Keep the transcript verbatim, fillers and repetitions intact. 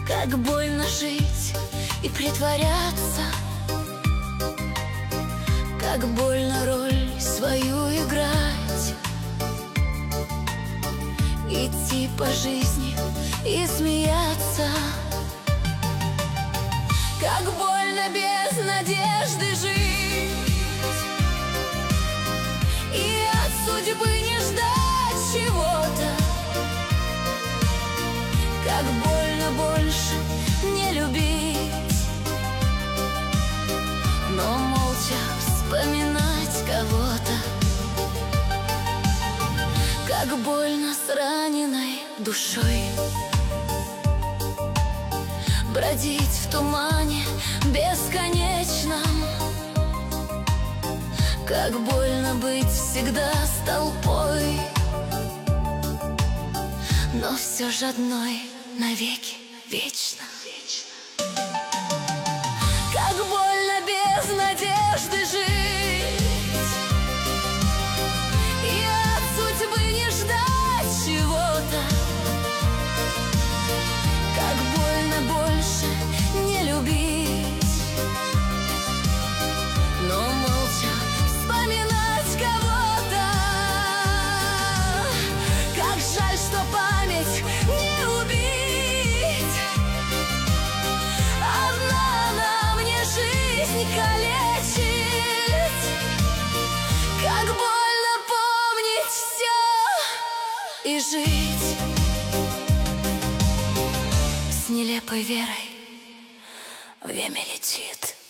Как больно жить и притворяться, как больно роль свою играть, идти по жизни и смеяться. Как больно без надежды жить и от судьбы не ждать чего-то. Как больно больше не любить, но молча вспоминать кого-то. Как больно с раненой душой бродить в тумане бесконечном. Как больно быть всегда с толпой, но все же одной навеки вечно. Как больно без надежды жить и от судьбы не ждать чего-то. Как больно больше не любить, но молча вспоминать кого-то. Как жаль, что память не убить, одна на мне жизнь калечит. Как больно помнить все и жить с нелепой верой. Время летит.